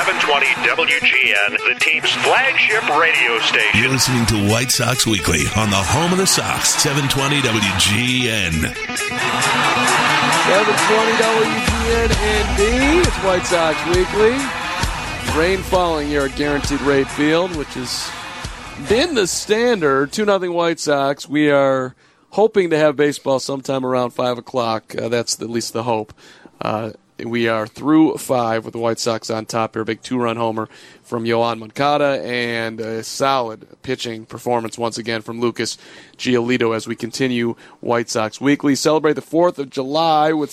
720 WGN, the team's flagship radio station. You're listening to White Sox Weekly on the home of the Sox, 720 WGN. 720 WGN ND. It's White Sox Weekly. Rain falling here at Guaranteed Rate Field, which has been the standard. 2-0 White Sox. We are hoping to have baseball sometime around 5 o'clock. That's at least the hope. We are through 5 with the White Sox on top here. A big 2-run homer from Yoan Moncada and a solid pitching performance once again from Lucas Giolito as we continue White Sox Weekly. Celebrate the 4th of July with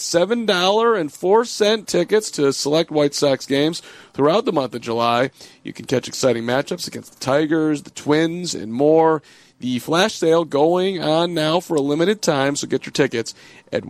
$7.04 tickets to select White Sox games throughout the month of July. You can catch exciting matchups against the Tigers, the Twins, and more. The flash sale going on now for a limited time, so get your tickets at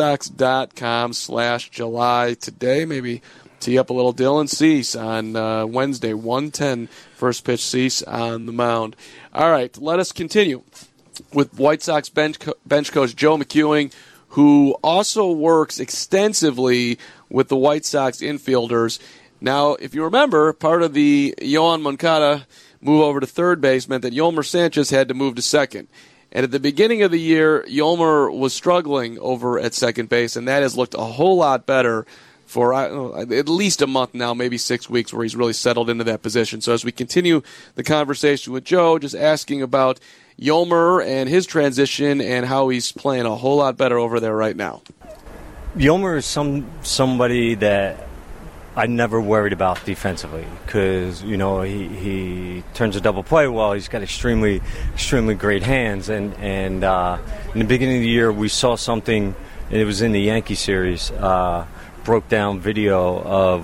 whitesox.com/July today. Maybe tee up a little Dylan Cease on Wednesday, 1:10, first pitch Cease on the mound. All right, let us continue with White Sox bench coach Joe McEwing, who also works extensively with the White Sox infielders. Now, if you remember, part of the Yoan Moncada move over to third base meant that Yolmer Sanchez had to move to second. And at the beginning of the year, Yolmer was struggling over at second base, and that has looked a whole lot better for at least a month now, maybe 6 weeks, where he's really settled into that position. So as we continue the conversation with Joe, just asking about Yolmer and his transition and how he's playing a whole lot better over there right now. Yolmer is somebody that I never worried about defensively because, you know, he turns a double play well. He's got extremely great hands. And in the beginning of the year, we saw something, and it was in the Yankee series, broke down video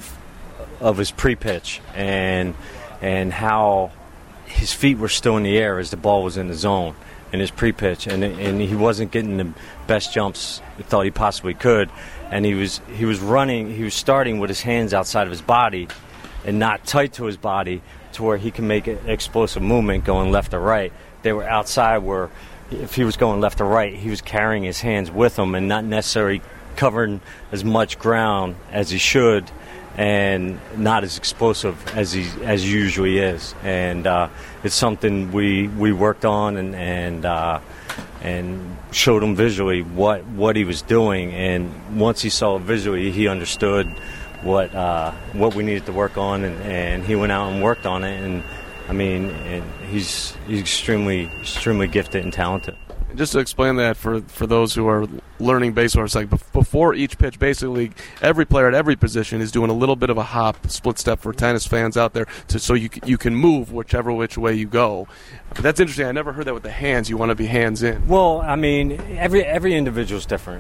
of his pre-pitch and how his feet were still in the air as the ball was in the zone in his pre-pitch. And he wasn't getting the best jumps he thought he possibly could. And he was starting with his hands outside of his body and not tight to his body to where he can make an explosive movement going left or right. They were outside where if he was going left or right, he was carrying his hands with him and not necessarily covering as much ground as he should and not as explosive as he usually is. And it's something we worked on and showed him visually what he was doing, and once he saw it visually, he understood what we needed to work on, and he went out and worked on it. And I mean, he's extremely gifted and talented. Just to explain that for those who are learning baseball, it's like before each pitch, basically every player at every position is doing a little bit of a hop, split step for tennis fans out there, so you can move whichever which way you go. But that's interesting. I never heard that with the hands. You want to be hands in. Well, I mean, every individual is different.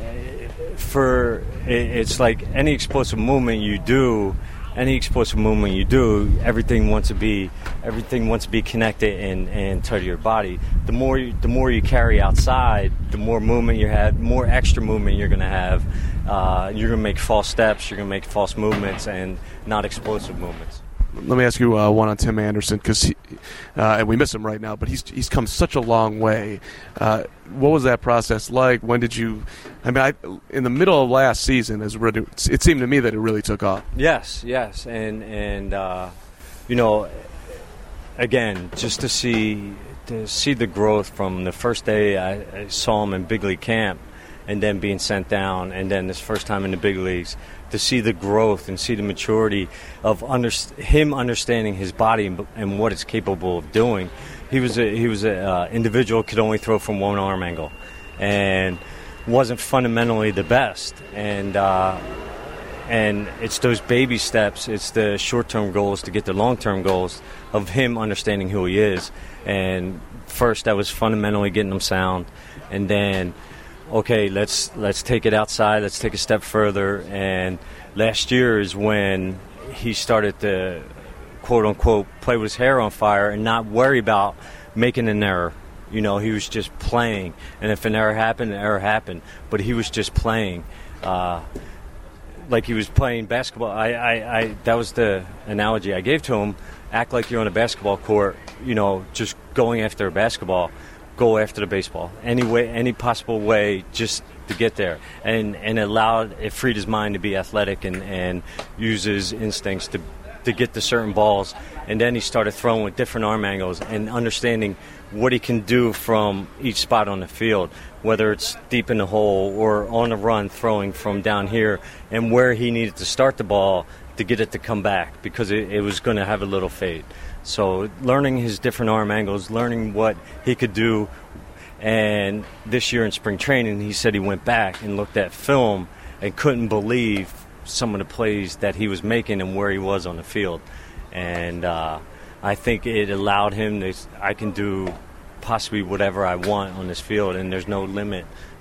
It's like any explosive movement you do. Everything wants to be connected and tight to your body. The more you carry outside, the more movement you have, more extra movement you're going to have. You're going to make false steps, you're going to make false movements, and not explosive movements. Let me ask you one on Tim Anderson, because and we miss him right now, but he's come such a long way. What was that process like? When did you? I mean, in the middle of last season, it seemed to me that it really took off. Yes, and you know, again, just to see the growth from the first day I saw him in big league camp, and then being sent down, and then this first time in the big leagues. To see the growth and see the maturity of him understanding his body and what it's capable of doing. He was a individual could only throw from one arm angle, and wasn't fundamentally the best. And it's those baby steps. It's the short-term goals to get the long-term goals of him understanding who he is. And first, that was fundamentally getting him sound, and then. Okay, let's take it outside. Let's take a step further. And last year is when he started to, quote unquote, play with his hair on fire and not worry about making an error. You know, he was just playing. And if an error happened. But he was just playing, like he was playing basketball. That was the analogy I gave to him. Act like you're on a basketball court. You know, just going after a basketball. Go after the baseball any possible way just to get there, and it freed his mind to be athletic and use his instincts to get to certain balls, and then he started throwing with different arm angles and understanding what he can do from each spot on the field, whether it's deep in the hole or on the run throwing from down here, and where he needed to start the ball to get it to come back because it was going to have a little fade. So learning his different arm angles, learning what he could do. And this year in spring training, he said he went back and looked at film and couldn't believe some of the plays that he was making and where he was on the field. And I think it allowed him to, I can do possibly whatever I want on this field, and there's no limit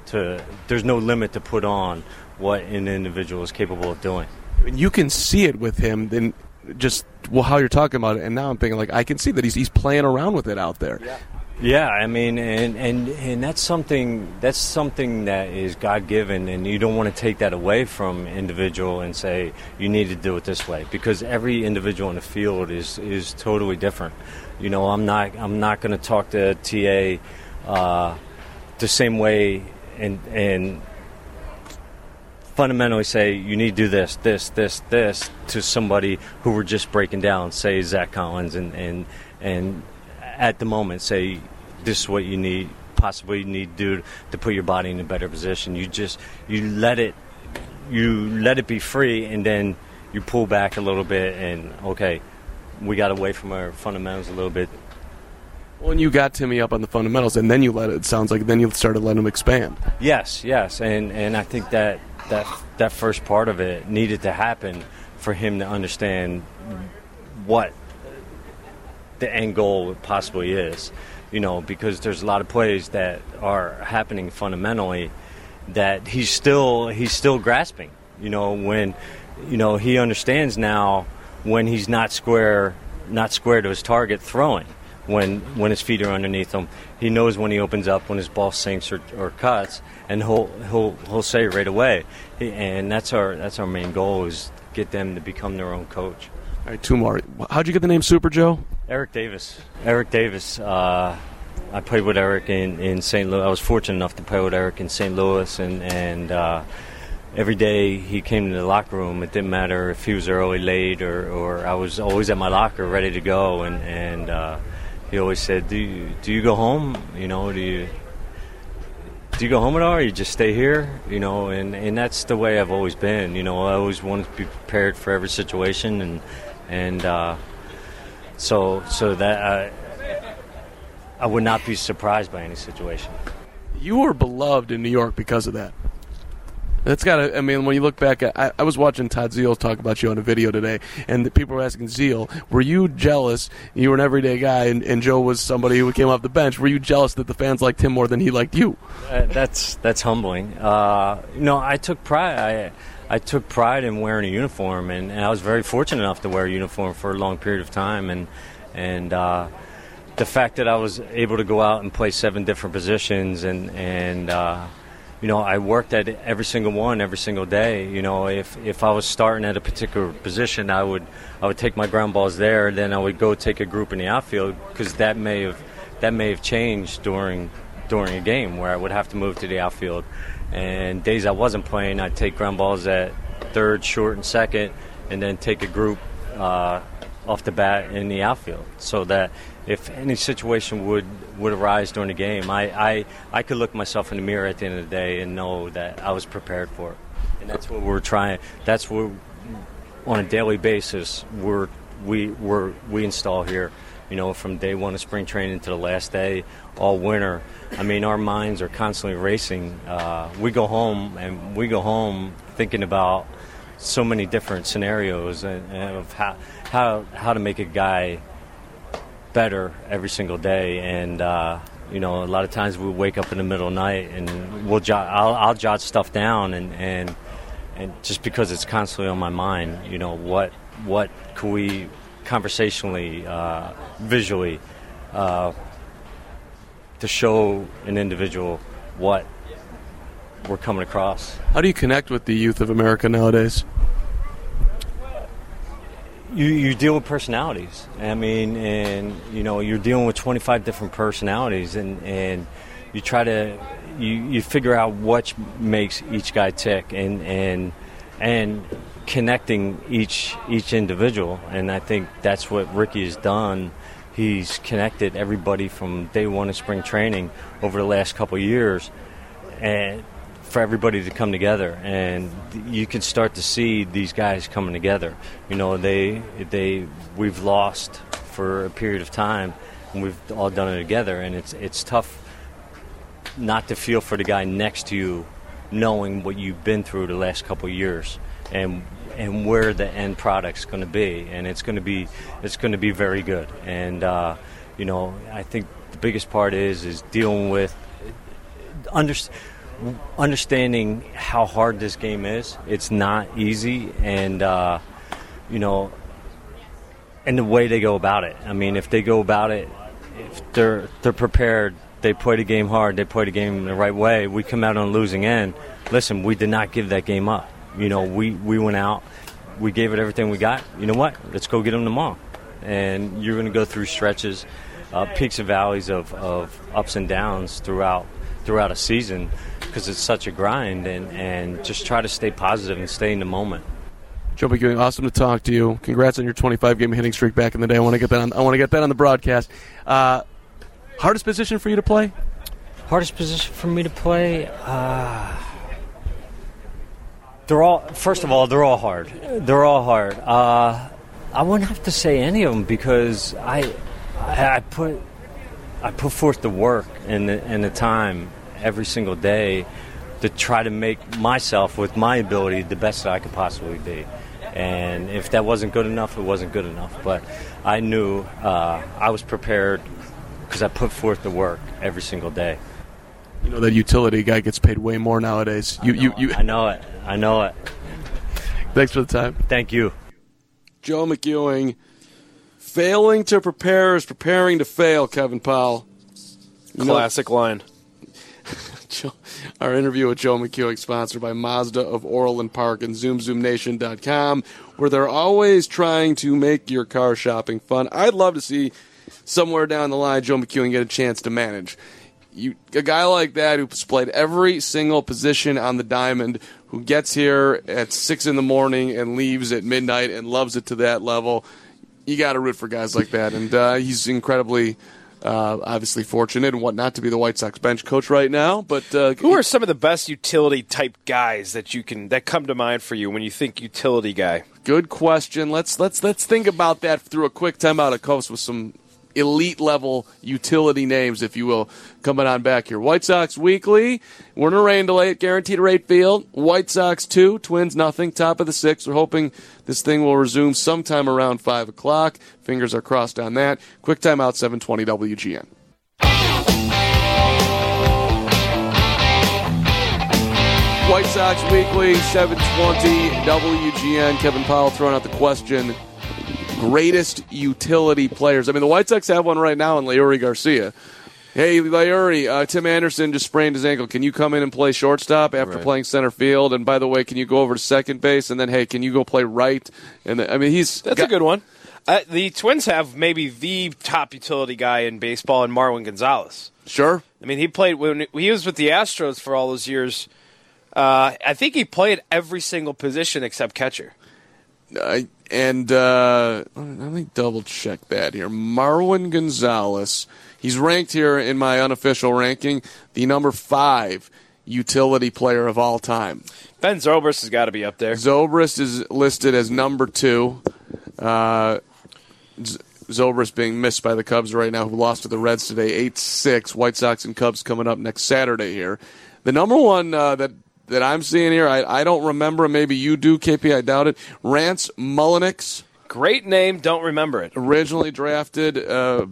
to put on what an individual is capable of doing. You can see it with him, then just how you're talking about it, and now I'm thinking, like, I can see that he's playing around with it out there. Yeah, I mean, and that's something that is God-given, and you don't want to take that away from individual and say you need to do it this way, because every individual in the field is totally different. You know, I'm not going to talk to TA the same way and fundamentally say you need to do this to somebody who we're just breaking down, say Zach Collins, and at the moment say this is what you need to do to put your body in a better position. You let it be free, and then you pull back a little bit, and okay, we got away from our fundamentals a little bit. Well, and you got Timmy up on the fundamentals, and then you started letting him expand. Yes, and I think that first part of it needed to happen for him to understand what the end goal possibly is, you know, because there's a lot of plays that are happening fundamentally that he's still grasping, you know, when, you know, he understands now when he's not square to his target throwing, when his feet are underneath him. He knows when he opens up, when his ball sinks or cuts, and he'll say right away. And that's our main goal, is get them to become their own coach. All right, two more. How'd you get the name Super Joe? Eric Davis. I played with Eric in St. Louis. I was fortunate enough to play with Eric in St. Louis, and every day he came to the locker room. It didn't matter if he was early, late, or I was always at my locker ready to go. And he always said, "Do you go home? You know, do you go home at all, or you just stay here?" You know, and that's the way I've always been. You know, I always wanted to be prepared for every situation, and so that I would not be surprised by any situation. You were beloved in New York because of that. That's got. I mean, when you look back, I was watching Todd Zeal talk about you on a video today, and the people were asking Zeal, were you jealous? You were an everyday guy, and Joe was somebody who came off the bench. Were you jealous that the fans liked him more than he liked you? That's humbling. No, I took pride. I took pride in wearing a uniform, and I was very fortunate enough to wear a uniform for a long period of time, and the fact that I was able to go out and play 7 different positions, and you know, I worked at every single one every single day. You know, if I was starting at a particular position, I would take my ground balls there, then I would go take a group in the outfield, because that may have changed during a game where I would have to move to the outfield. And days I wasn't playing, I'd take ground balls at third, short, and second, and then take a group off the bat in the outfield, so that if any situation would arise during the game, I could look myself in the mirror at the end of the day and know that I was prepared for it. And that's what we're trying. That's what on a daily basis we install here. You know, from day one of spring training to the last day, all winter. I mean, our minds are constantly racing. We go home thinking about so many different scenarios and of how to make a guy better every single day. And you know, a lot of times we wake up in the middle of the night and I'll jot stuff down, and just because it's constantly on my mind, you know, what could we conversationally, visually, to show an individual what we're coming across. How do you connect with the youth of America nowadays? You deal with personalities. I mean, and you know, you're dealing with 25 different personalities, and you try to you figure out what makes each guy tick, and connecting each individual, and I think that's what Ricky has done. He's connected everybody from day one of spring training over the last couple of years, and for everybody to come together, and you can start to see these guys coming together. You know, we've lost for a period of time, and we've all done it together, and it's tough not to feel for the guy next to you, knowing what you've been through the last couple of years, and where the end product's going to be, and it's going to be very good. And you know, I think the biggest part is dealing with understanding how hard this game is. It's not easy, and you know, and the way they go about it. I mean, if they go about it, if they're prepared, they play the game hard, they play the game the right way. We come out on the losing end. Listen, we did not give that game up. You know, we went out, we gave it everything we got. You know what? Let's go get them tomorrow. And you're going to go through stretches, peaks and valleys of ups and downs throughout a season, because it's such a grind, and just try to stay positive and stay in the moment. Joe McEwing, awesome to talk to you. Congrats on your 25-game hitting streak back in the day. I want to get that on the broadcast. Hardest position for you to play? Hardest position for me to play? They're all hard. They're all hard. I wouldn't have to say any of them, because I put forth the work and the time every single day to try to make myself, with my ability, the best that I could possibly be. And if that wasn't good enough, it wasn't good enough. But I knew I was prepared, because I put forth the work every single day. You know, that utility guy gets paid way more nowadays. I know it. Thanks for the time. Thank you. Joe McEwing. Failing to prepare is preparing to fail, Kevin Powell. Classic line. Our interview with Joe McEwing, sponsored by Mazda of Orland Park and ZoomZoomNation.com, where they're always trying to make your car shopping fun. I'd love to see somewhere down the line Joe McEwing get a chance to manage. A guy like that who's played every single position on the diamond, who gets here at 6 in the morning and leaves at midnight and loves it to that level, you got to root for guys like that. And he's incredibly, obviously fortunate and whatnot to be the White Sox bench coach right now. But who are some of the best utility type guys that come to mind for you when you think utility guy? Good question. Let's think about that through a quick timeout at Coast with some elite level utility names, if you will, coming on back here. White Sox Weekly. We're in a rain delay at Guaranteed Rate Field. White Sox 2, Twins nothing. Top of the 6th. We're hoping this thing will resume sometime around 5 o'clock. Fingers are crossed on that. Quick timeout, 720 WGN. White Sox Weekly, 720 WGN. Kevin Powell throwing out the question. Greatest utility players. I mean, the White Sox have one right now in Leury Garcia. Hey, Leury, Tim Anderson just sprained his ankle. Can you come in and play shortstop after playing center field? And by the way, can you go over to second base? And then, hey, can you go play right? And I mean, that's a good one. The Twins have maybe the top utility guy in baseball in Marwin Gonzalez. Sure. I mean, he played when he was with the Astros for all those years. I think he played every single position except catcher. Let me double check that here. Marwin Gonzalez, he's ranked here in my unofficial ranking, the number 5 utility player of all time. Ben Zobrist has got to be up there. Zobrist is listed as number 2. Zobrist being missed by the Cubs right now, who lost to the Reds today, 8-6. White Sox and Cubs coming up next Saturday here. The number one that I'm seeing here, I don't remember. Maybe you do, KP. I doubt it. Rance Mulliniks. Great name. Don't remember it. Originally drafted as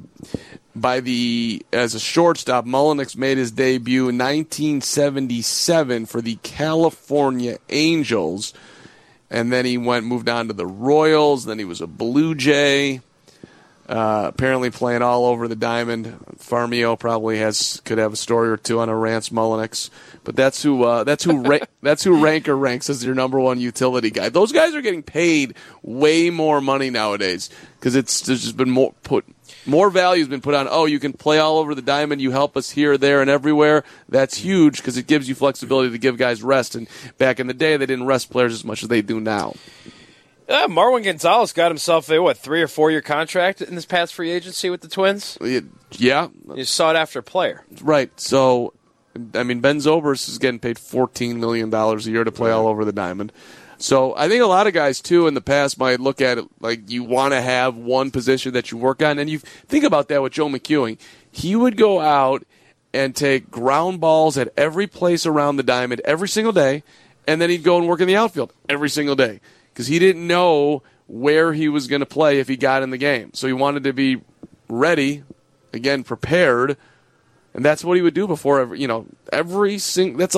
a shortstop, Mulliniks made his debut in 1977 for the California Angels. And then he moved on to the Royals. Then he was a Blue Jay. Apparently playing all over the diamond. Farmio probably could have a story or two on a Rance Mulliniks. But that's who Ranker ranks as your number 1 utility guy. Those guys are getting paid way more money nowadays because there's just been more put. More value has been put on, you can play all over the diamond, you help us here, there, and everywhere. That's huge because it gives you flexibility to give guys rest. And back in the day, they didn't rest players as much as they do now. Marwin Gonzalez got himself a 3 or 4 year contract in this past free agency with the Twins? Yeah. You sought after a player. Right. So, I mean, Ben Zobrist is getting paid $14 million a year to play all over the diamond. So I think a lot of guys, too, in the past might look at it like you want to have one position that you work on. And you think about that with Joe McEwing. He would go out and take ground balls at every place around the diamond every single day, and then he'd go and work in the outfield every single day because he didn't know where he was going to play if he got in the game. So he wanted to be ready, again, prepared, and that's what he would do before every single. That's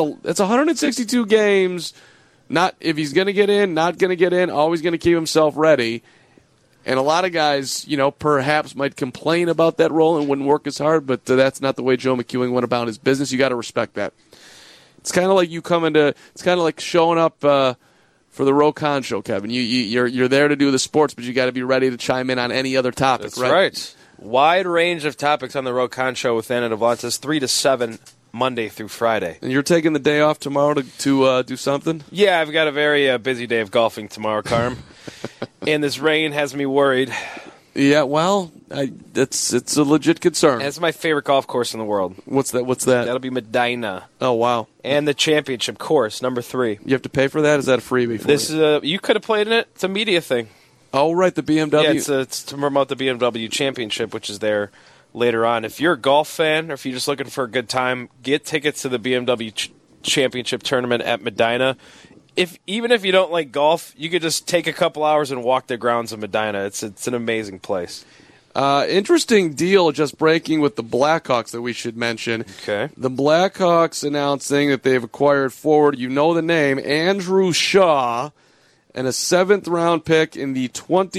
162 games. Not if he's going to get in, not going to get in, always going to keep himself ready. And a lot of guys, perhaps might complain about that role and wouldn't work as hard, but that's not the way Joe McEwing went about his business. You got to respect that. It's kind of like it's kind of like showing up for the Ro Khan show, Kevin. You're there to do the sports, but you got to be ready to chime in on any other topic. That's right. Wide range of topics on the Ro Khan show with Anna Devlantis, 3 to 7. Monday through Friday. And you're taking the day off tomorrow to do something? Yeah, I've got a very busy day of golfing tomorrow, Carm. And this rain has me worried. Yeah, well, it's a legit concern. It's my favorite golf course in the world. What's that? That'll be Medina. Oh, wow. And the championship course, number 3. You have to pay for that? Is that a freebie for you could have played in it. It's a media thing. Oh, right, the BMW. Yeah, it's to promote the BMW championship, which is there later on. If you're a golf fan or if you're just looking for a good time, get tickets to the BMW Championship tournament at Medina. Even if you don't like golf, you could just take a couple hours and walk the grounds of Medina. It's an amazing place. Interesting deal just breaking with the Blackhawks that we should mention. Okay. The Blackhawks announcing that they've acquired forward, the name, Andrew Shaw, and a 7th-round pick in the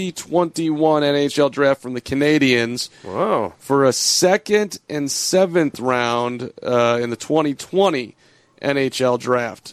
2021 NHL draft from the Canadiens. Wow. For a 2nd and 7th round in the 2020 NHL draft.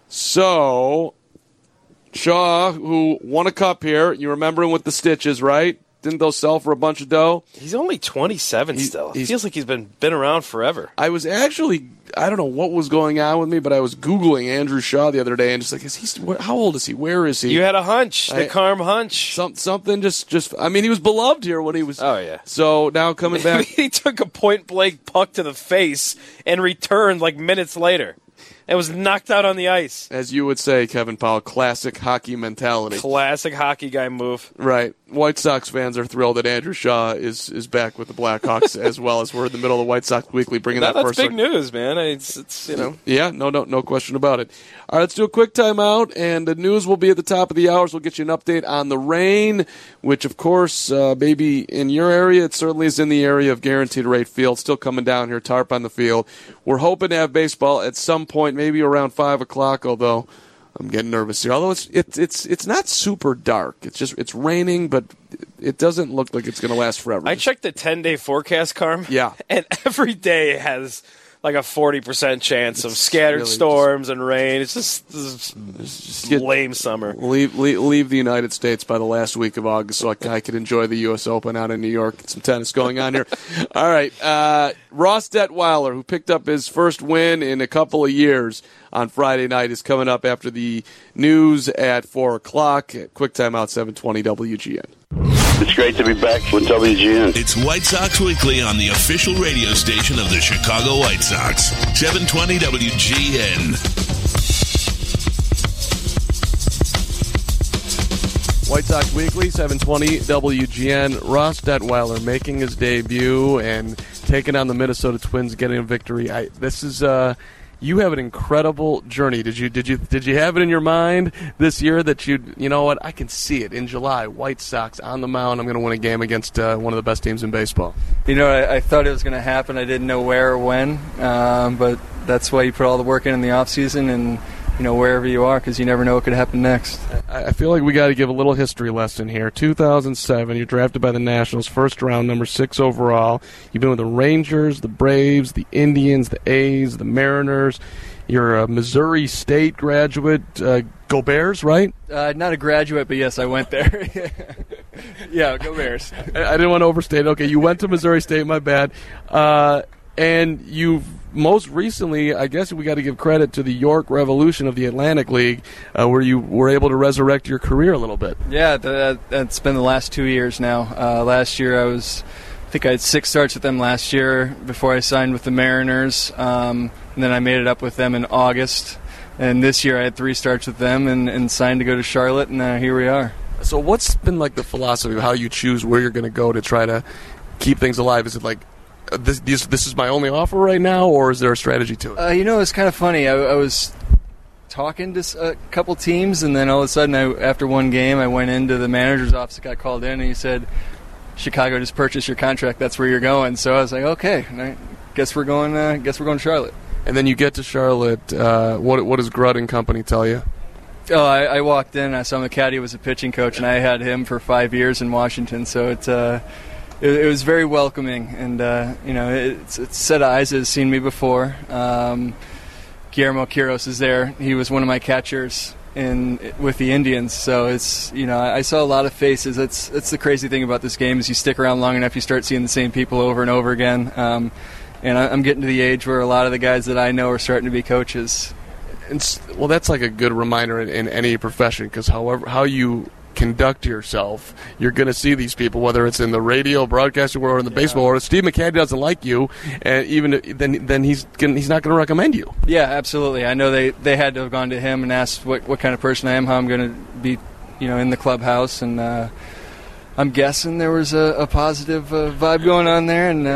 So, Shaw, who won a cup here, you remember him with the stitches, right? Didn't those sell for a bunch of dough? He's only 27 still. It feels like he's been around forever. I was actually, I don't know what was going on with me, but I was Googling Andrew Shaw the other day and just like, how old is he? Where is he? You had a hunch, the Carm hunch. Something just, I mean, he was beloved here when he was. Oh, yeah. So now coming back. He took a point-blank puck to the face and returned like minutes later. It was knocked out on the ice. As you would say, Kevin Powell, classic hockey mentality. Classic hockey guy move. Right. White Sox fans are thrilled that Andrew Shaw is back with the Blackhawks as well as we're in the middle of the White Sox Weekly bringing that first. That's big news, man. It's Yeah, no question about it. All right, let's do a quick timeout, and the news will be at the top of the hour, so we'll get you an update on the rain, which, of course, maybe in your area, it certainly is in the area of Guaranteed Rate Field. Still coming down here, tarp on the field. We're hoping to have baseball at some point, maybe around 5 o'clock, although I'm getting nervous here. Although it's not super dark. It's raining, but it doesn't look like it's going to last forever. I checked the 10-day forecast, Carm. Yeah. And every day has like a 40% chance of scattered really storms and rain. It's just lame summer. Leave the United States by the last week of August so I could enjoy the U.S. Open out in New York. Get some tennis going on here. All right. Ross Detweiler, who picked up his first win in a couple of years on Friday night, is coming up after the news at 4 o'clock. Quick timeout, 720 WGN. It's great to be back with WGN. It's White Sox Weekly on the official radio station of the Chicago White Sox. 720 WGN. White Sox Weekly, 720 WGN. Ross Detweiler making his debut and taking on the Minnesota Twins, getting a victory. You have an incredible journey. Did you have it in your mind this year that you know what, I can see it in July, White Sox on the mound, I'm going to win a game against one of the best teams in baseball? I thought it was going to happen. I didn't know where or when, but that's why you put all the work in the off season and wherever you are, because you never know what could happen next. I feel like we got to give a little history lesson here. 2007, you're drafted by the Nationals, first round, number 6 overall. You've been with the Rangers, the Braves, the Indians, the A's, the Mariners. You're a Missouri State graduate. Go Bears, right? Not a graduate, but yes, I went there. Yeah, go Bears. I didn't want to overstate it. Okay, you went to Missouri State, my bad. And you've most recently, I guess we got to give credit to the York Revolution of the Atlantic League, where you were able to resurrect your career a little bit. Yeah, that's been the last 2 years now. Last year I think I had 6 starts with them last year before I signed with the Mariners, and then I made it up with them in August. And this year I had 3 starts with them and signed to go to Charlotte, and here we are. So what's been like the philosophy of how you choose where you're going to go to try to keep things alive? Is it like this is my only offer right now, or is there a strategy to it? It's kind of funny. I was talking to a couple teams, and then all of a sudden, after one game, I went into the manager's office, got called in, and he said, "Chicago just purchased your contract. That's where you're going." So I was like, "Okay, I guess we're going. Guess we're going to Charlotte." And then you get to Charlotte. What does Grutt and company tell you? Oh, I walked in. I saw McCaddy was a pitching coach, and I had him for 5 years in Washington. So it was very welcoming, and it's a set of eyes that has seen me before. Guillermo Quiros is there. He was one of my catchers with the Indians. So it's I saw a lot of faces. That's the crazy thing about this game is you stick around long enough, you start seeing the same people over and over again. And I'm getting to the age where a lot of the guys that I know are starting to be coaches. Well, that's like a good reminder in any profession, because how you conduct yourself, you're going to see these people, whether it's in the radio, broadcasting world, or in the baseball world. If Steve McCaddy doesn't like you, and then he's not going to recommend you. Yeah, absolutely. I know they had to have gone to him and asked what kind of person I am, how I'm going to be, in the clubhouse, and I'm guessing there was a positive vibe going on there, and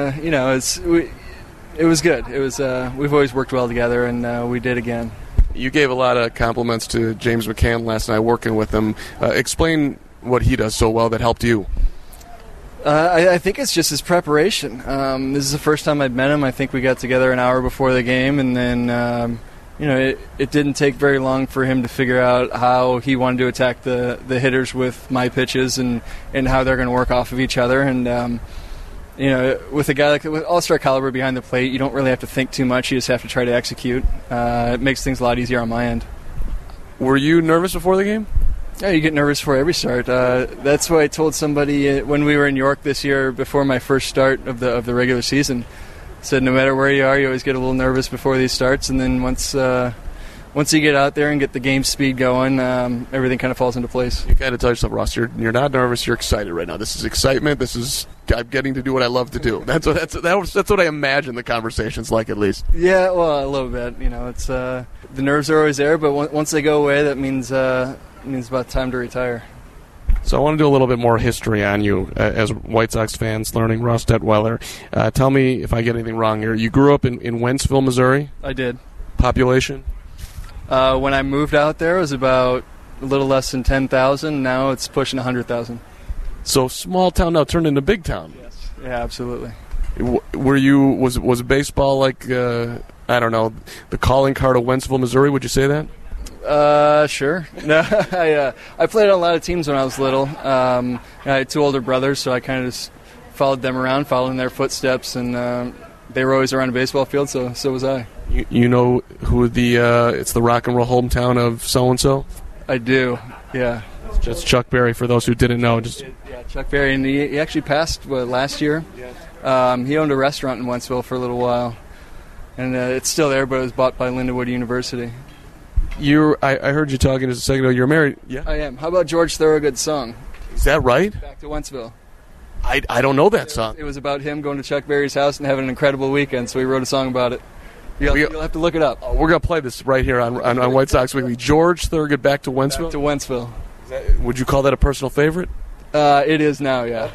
it was good. It was we've always worked well together, and we did again. You gave a lot of compliments to James McCann last night working with him. Explain what he does so well that helped you. I think it's just his preparation. This is the first time I'd met him. I think we got together an hour before the game, and then it didn't take very long for him to figure out how he wanted to attack the hitters with my pitches and how they're going to work off of each other. And with a guy with all-star caliber behind the plate, you don't really have to think too much. You just have to try to execute. It makes things a lot easier on my end. Were you nervous before the game? Yeah, you get nervous before every start. That's what I told somebody when we were in York this year before my first start of the regular season. I said no matter where you are, you always get a little nervous before these starts, and then once you get out there and get the game speed going, everything kind of falls into place. You got to tell yourself, Ross, you're not nervous. You're excited right now. This is excitement. I'm getting to do what I love to do. That's what I imagine the conversation's like, at least. Yeah, well, a little bit. It's the nerves are always there, but once they go away, that means about time to retire. So I want to do a little bit more history on you as White Sox fans learning. Ross Detweiler, tell me if I get anything wrong here. You grew up in Wentzville, Missouri? I did. Population? When I moved out there, it was about a little less than 10,000. Now it's pushing 100,000. So small town now turned into big town. Yes. Yeah, absolutely. Was baseball like I don't know, the calling card of Wentzville, Missouri? Would you say that? Sure. No, I played on a lot of teams when I was little. I had 2 older brothers, so I kind of just followed them around, following their footsteps, and they were always around a baseball field, so was I. You know who it's the rock and roll hometown of so-and-so? I do, yeah. Just Chuck Berry, for those who didn't know. Yeah, Chuck Berry, and he actually passed last year. Yes. He owned a restaurant in Wentzville for a little while, and it's still there, but it was bought by Lindenwood University. I heard you talking just a second ago. You're married. Yeah, I am. How about George Thorogood's song? Is that right? Back to Wentzville. I don't know that song. It was about him going to Chuck Berry's house and having an incredible weekend, so he wrote a song about it. You'll have to look it up. We're going to play this right here on White Sox Weekly. George Thorogood, Back to Wentzville? Back to Wentzville. Would you call that a personal favorite? It is now, yeah.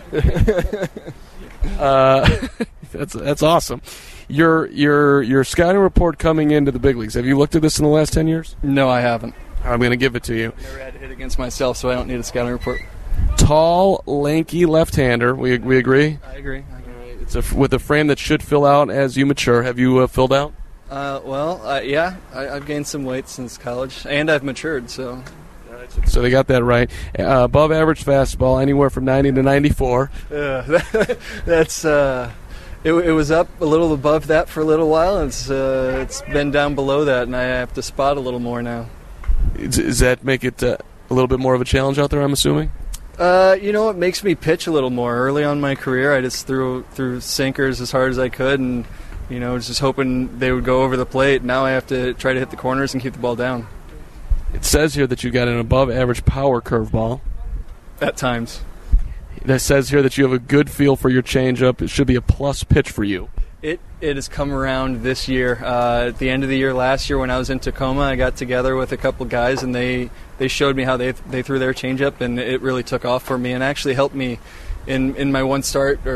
That's awesome. Your scouting report coming into the big leagues, have you looked at this in the last 10 years? No, I haven't. I'm going to give it to you. I never had to hit against myself, so I don't need a scouting report. Tall, lanky left-hander. We agree? I agree. It's with a frame that should fill out as you mature. Have you filled out? Yeah. I've gained some weight since college, and I've matured, so... So they got that right. Above average fastball, anywhere from 90 to 94. That's... It was up a little above that for a little while. It's been down below that, and I have to spot a little more now. Does that make it a little bit more of a challenge out there, I'm assuming? It makes me pitch a little more. Early on in my career, I just threw sinkers as hard as I could, and was just hoping they would go over the plate. Now I have to try to hit the corners and keep the ball down. It says here that you got an above-average power curveball. At times. It says here that you have a good feel for your changeup. It should be a plus pitch for you. It has come around this year. At the end of the year last year when I was in Tacoma, I got together with a couple guys, and they showed me how they threw their changeup, and it really took off for me and actually helped me in my a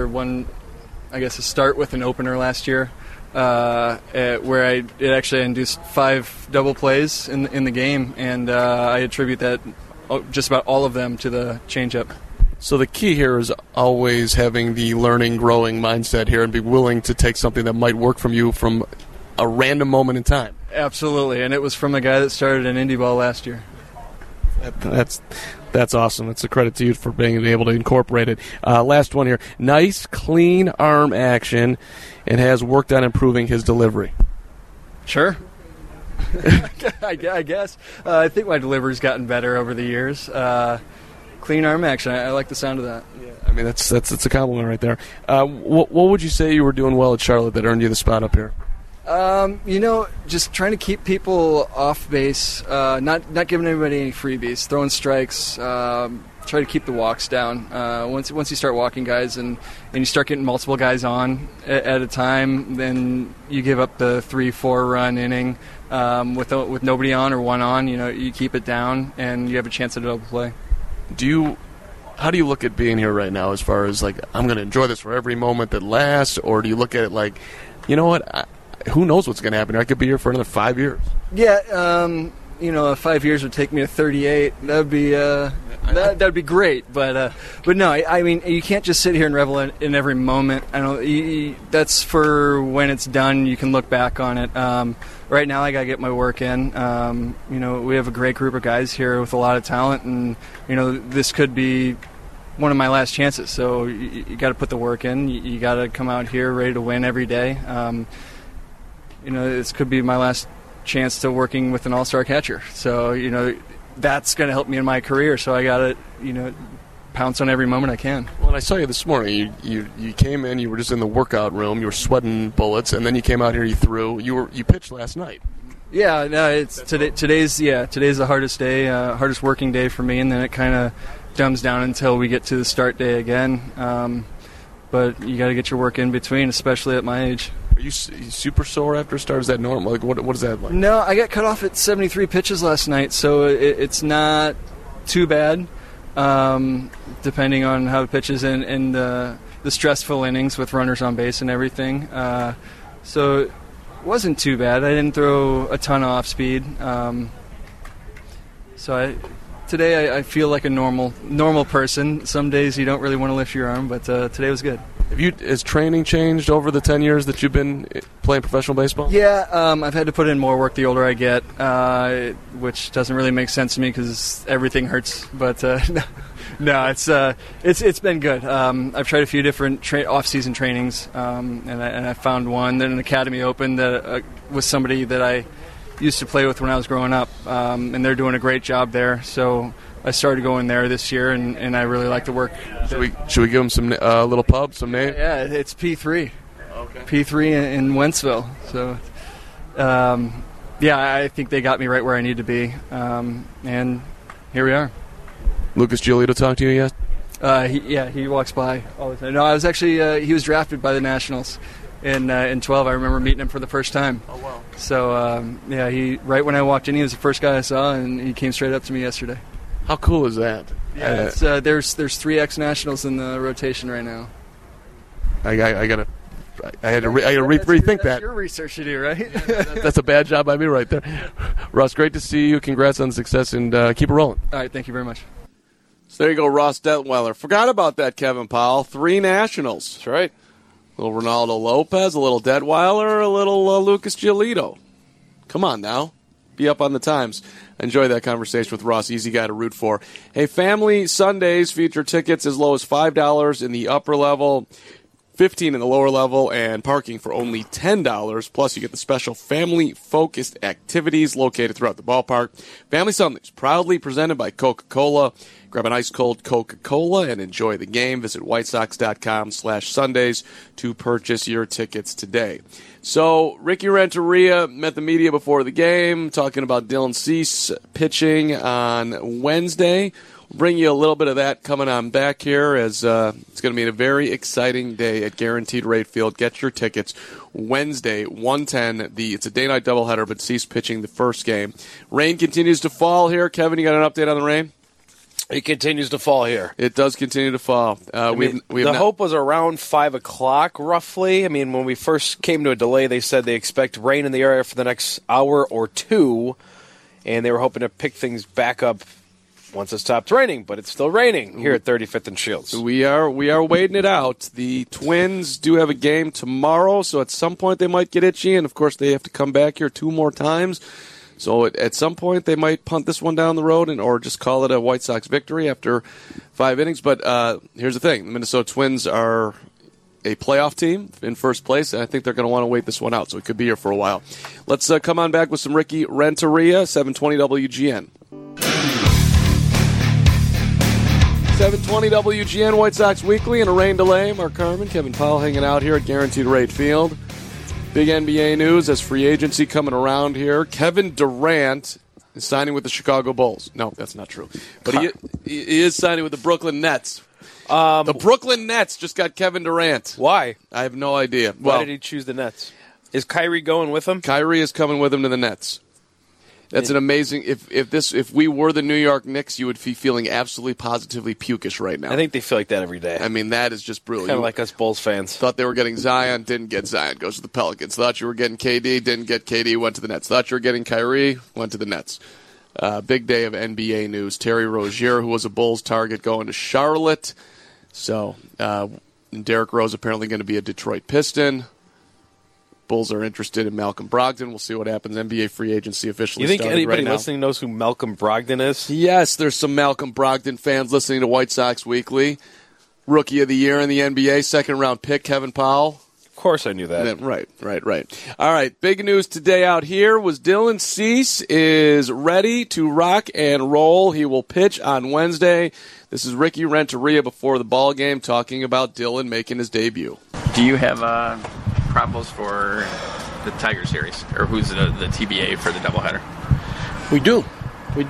start with an opener last year, where it actually induced 5 double plays in the game, and I attribute that just about all of them to the changeup. So the key here is always having the learning, growing mindset here and be willing to take something that might work from you from a random moment in time. Absolutely, and it was from a guy that started in Indy Ball last year. That's awesome. It's a credit to you for being able to incorporate it. Last one here. Nice, clean arm action, and has worked on improving his delivery. Sure. I guess. I think my delivery's gotten better over the years. Clean arm action. I like the sound of that. Yeah, I mean that's a compliment right there. What would you say you were doing well at Charlotte that earned you the spot up here? Just trying to keep people off base, not giving anybody any freebies, throwing strikes, try to keep the walks down. Once you start walking guys and you start getting multiple guys on at a time, then you give up the 3-4 run inning with nobody on or one on. You keep it down and you have a chance at a double play. How do you look at being here right now as far as, like, I'm going to enjoy this for every moment that lasts, or do you look at it like, you know what, who knows what's going to happen? I could be here for another 5 years. Yeah, 5 years would take me to 38. That'd be great. But no, I mean, you can't just sit here and revel in every moment. I don't. That's for when it's done. You can look back on it. Right now, I gotta get my work in. We have a great group of guys here with a lot of talent, and this could be one of my last chances. So you got to put the work in. You got to come out here ready to win every day. This could be my last chance to working with an all-star catcher. So, that's going to help me in my career. So I got to, pounce on every moment I can. Well, I saw you this morning. You came in, you were just in the workout room, you were sweating bullets, and then you came out here, you threw. You pitched last night. Yeah, no, it's today's the hardest day, hardest working day for me, and then it kind of dumbs down until we get to the start day again. But you got to get your work in between, especially at my age. Are you super sore after a start? Is that normal? Like, what is that like? No, I got cut off at 73 pitches last night, so it's not too bad, depending on how the pitches and the stressful innings with runners on base and everything. So it wasn't too bad. I didn't throw a ton of off speed. Today I feel like a normal person. Some days you don't really want to lift your arm, but today was good. Has training changed over the 10 years that you've been playing professional baseball? Yeah, I've had to put in more work the older I get, which doesn't really make sense to me because everything hurts. But no, it's been good. I've tried a few different off-season trainings, and I found one. Then an academy opened that was somebody that I used to play with when I was growing up, and they're doing a great job there. So I started going there this year, and I really like the work. Should we give them some little pub, some name? Yeah, it's P3. Okay. P3 in Wentzville. So, I think they got me right where I need to be, and here we are. Lucas Giolito talked to you yet? He walks by all the time. No, I was actually he was drafted by the Nationals in 12. I remember meeting him for the first time. Oh wow! So he right when I walked in, he was the first guy I saw, and he came straight up to me yesterday. How cool is that? Yeah, there's 3 ex-Nationals in the rotation right now. I had to rethink that. That's your research to do, right? That's a bad job by me right there. Russ, great to see you. Congrats on the success, and keep it rolling. All right, thank you very much. So there you go, Ross Detweiler. Forgot about that, Kevin Powell. 3 Nationals. That's right. A little Ronaldo Lopez, a little Detweiler, a little Lucas Giolito. Come on now. Be up on the times. Enjoy that conversation with Ross. Easy guy to root for. Hey, Family Sundays feature tickets as low as $5 in the upper level. $15 in the lower level, and parking for only $10. Plus, you get the special family-focused activities located throughout the ballpark. Family Sundays, proudly presented by Coca-Cola. Grab an ice-cold Coca-Cola and enjoy the game. Visit whitesox.com/Sundays to purchase your tickets today. So, Ricky Renteria met the media before the game, talking about Dylan Cease pitching on Wednesday. We'll bring you a little bit of that coming on back here, as it's going to be a very exciting day at Guaranteed Rate Field. Get your tickets Wednesday, 1:10. It's a day-night doubleheader, but Cease pitching the first game. Rain continues to fall here. Kevin, you got an update on the rain? It continues to fall here. It does continue to fall. The hope was around 5 o'clock, roughly. I mean, when we first came to a delay, they said they expect rain in the area for the next hour or two, and they were hoping to pick things back up once it stopped raining, but it's still raining here at 35th and Shields. We are waiting it out. The Twins do have a game tomorrow, so at some point they might get itchy, and of course they have to come back here 2 more times. So at some point they might punt this one down the road or just call it a White Sox victory after 5 innings. But here's the thing. The Minnesota Twins are a playoff team in first place, and I think they're going to want to wait this one out, so it could be here for a while. Let's come on back with some Ricky Renteria, 720 WGN. 720 WGN, White Sox Weekly, and a rain delay. Mark Carman, Kevin Powell hanging out here at Guaranteed Rate Field. Big NBA news as free agency coming around here. Kevin Durant is signing with the Chicago Bulls. No, that's not true. But he is signing with the Brooklyn Nets. The Brooklyn Nets just got Kevin Durant. Why? I have no idea. Why did he choose the Nets? Is Kyrie going with him? Kyrie is coming with him to the Nets. That's an amazing. If we were the New York Knicks, you would be feeling absolutely positively pukish right now. I think they feel like that every day. I mean, that is just brutal. Kind of like us Bulls fans. Thought they were getting Zion, didn't get Zion. Goes to the Pelicans. Thought you were getting KD, didn't get KD. Went to the Nets. Thought you were getting Kyrie, went to the Nets. Big day of NBA news. Terry Rozier, who was a Bulls target, going to Charlotte. So Derrick Rose apparently going to be a Detroit Piston. Bulls are interested in Malcolm Brogdon. We'll see what happens. NBA free agency officially started right now. You think anybody listening knows who Malcolm Brogdon is? Yes, there's some Malcolm Brogdon fans listening to White Sox Weekly. Rookie of the year in the NBA, second-round pick, Kevin Powell. Of course I knew that. Yeah, right. All right, big news today out here was Dylan Cease is ready to rock and roll. He will pitch on Wednesday. This is Ricky Renteria before the ball game talking about Dylan making his debut. Do you have probables for the Tiger series, or who's the TBA for the doubleheader? We do. We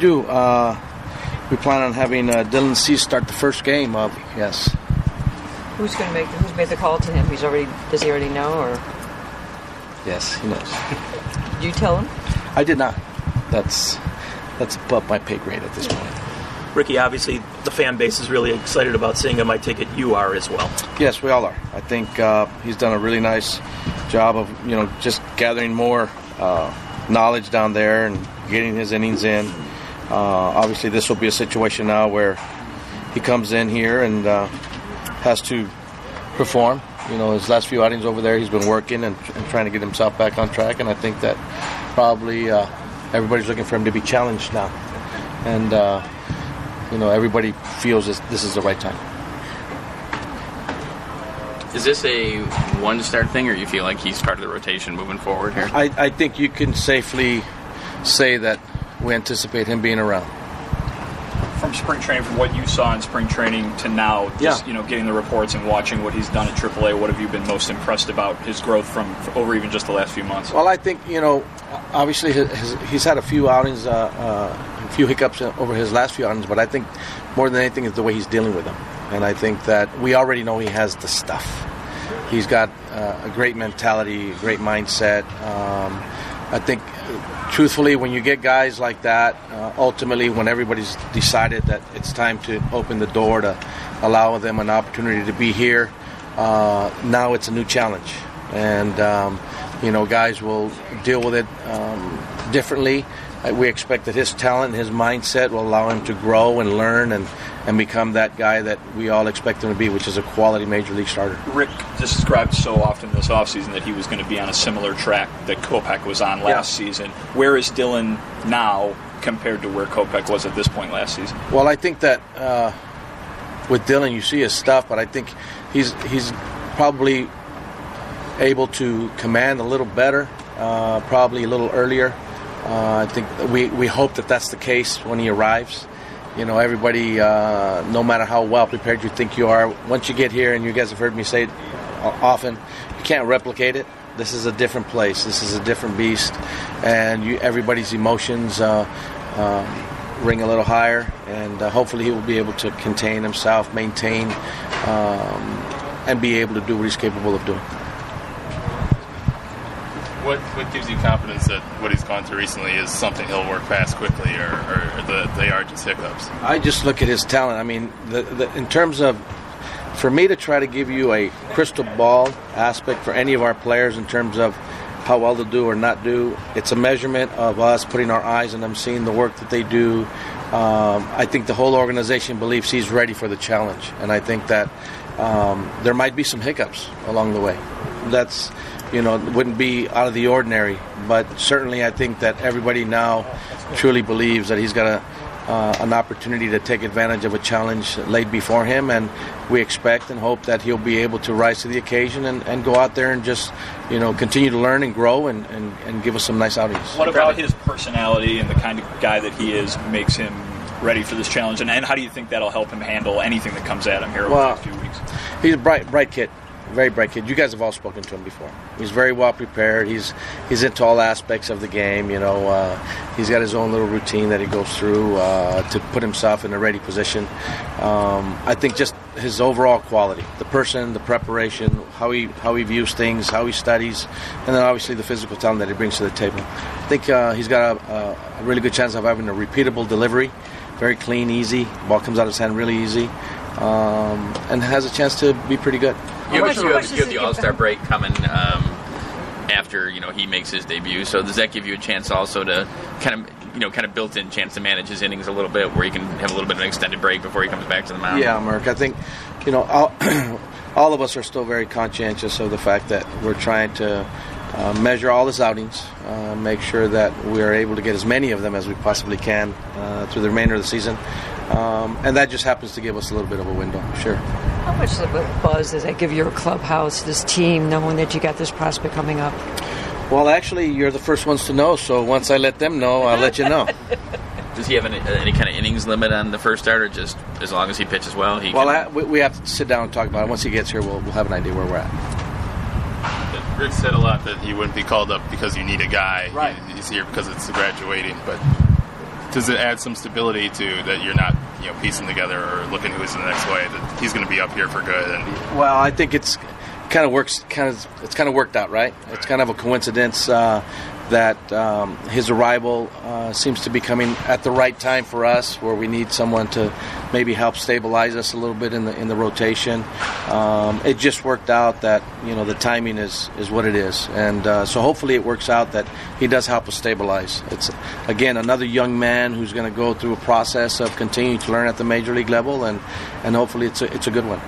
plan on having Dylan Cease start the first game of, yes. Who's made the call to him? Does he already know, or? Yes, he knows. Did you tell him? I did not. That's above my pay grade at this point. Ricky, obviously the fan base is really excited about seeing him. I take it you are as well. Yes, we all are. I think he's done a really nice job of just gathering more knowledge down there and getting his innings in. Obviously, this will be a situation now where he comes in here and has to perform. His last few outings over there, he's been working and trying to get himself back on track. And I think that probably everybody's looking for him to be challenged now. And everybody feels this is the right time. Is this a one-start thing, or you feel like he's part of the rotation moving forward here? I think you can safely say that we anticipate him being around. From spring training, from what you saw in spring training to now, just getting the reports and watching what he's done at AAA, what have you been most impressed about his growth from over even just the last few months? Well, I think obviously he's had a few outings, a few hiccups over his last few outings, but I think more than anything is the way he's dealing with them. And I think that we already know he has the stuff. He's got a great mentality, a great mindset. I think, truthfully, when you get guys like that, ultimately when everybody's decided that it's time to open the door to allow them an opportunity to be here, now it's a new challenge. And, guys will deal with it differently. We expect that his talent and his mindset will allow him to grow and learn and become that guy that we all expect him to be, which is a quality major league starter. Rick described so often this offseason that he was going to be on a similar track that Kopech was on last season. Where is Dylan now compared to where Kopech was at this point last season? Well, I think that with Dylan you see his stuff, but I think he's probably able to command a little better, probably a little earlier. I think we hope that that's the case when he arrives. You know, everybody, no matter how well prepared you think you are, once you get here, and you guys have heard me say it often, you can't replicate it. This is a different place. This is a different beast, and everybody's emotions ring a little higher, and hopefully he will be able to contain himself, maintain, and be able to do what he's capable of doing. What gives you confidence that what he's gone through recently is something he'll work past quickly, or that they are just hiccups? I just look at his talent. I mean, in terms of, for me to try to give you a crystal ball aspect for any of our players in terms of how well they'll do or not do, it's a measurement of us putting our eyes on them, seeing the work that they do. I think the whole organization believes he's ready for the challenge, and I think that there might be some hiccups along the way. That's, wouldn't be out of the ordinary, but certainly I think that everybody now truly believes that he's got an opportunity to take advantage of a challenge laid before him, and we expect and hope that he'll be able to rise to the occasion and go out there and just continue to learn and grow and give us some nice outings. What about his personality and the kind of guy that he is makes him ready for this challenge, and how do you think that'll help him handle anything that comes at him here over the next few weeks? He's a bright kid. Very bright kid. You guys have all spoken to him before. He's very well prepared. He's into all aspects of the game. He's got his own little routine that he goes through to put himself in a ready position. I think just his overall quality, the person, the preparation, how he views things, how he studies, and then obviously the physical talent that he brings to the table. I think he's got a really good chance of having a repeatable delivery, very clean, easy. Ball comes out of his hand really easy, and has a chance to be pretty good. You have the All-Star break coming after he makes his debut. So does that give you a chance also to kind of built-in chance to manage his innings a little bit, where he can have a little bit of an extended break before he comes back to the mound? Yeah, Mark. I think all of us are still very conscientious of the fact that we're trying to measure all his outings, make sure that we are able to get as many of them as we possibly can through the remainder of the season. And that just happens to give us a little bit of a window, sure. How much of a buzz does that give your clubhouse, this team, knowing that you got this prospect coming up? Well, actually, you're the first ones to know, so once I let them know, I'll let you know. Does he have any kind of innings limit on the first start, or just as long as he pitches well? We have to sit down and talk about it. Once he gets here, we'll have an idea where we're at. Rick said a lot that he wouldn't be called up because you need a guy. Right. He's here because it's graduating, but does it add some stability to that you're not piecing together or looking who's in the next way, that he's going to be up here for good? Well, I think it's kind of worked out, right? It's kind of a coincidence that his arrival seems to be coming at the right time for us, where we need someone to maybe help stabilize us a little bit in the rotation. It just worked out that the timing is what it is, and so hopefully it works out that he does help us stabilize. It's again another young man who's going to go through a process of continuing to learn at the major league level, and hopefully it's a good one.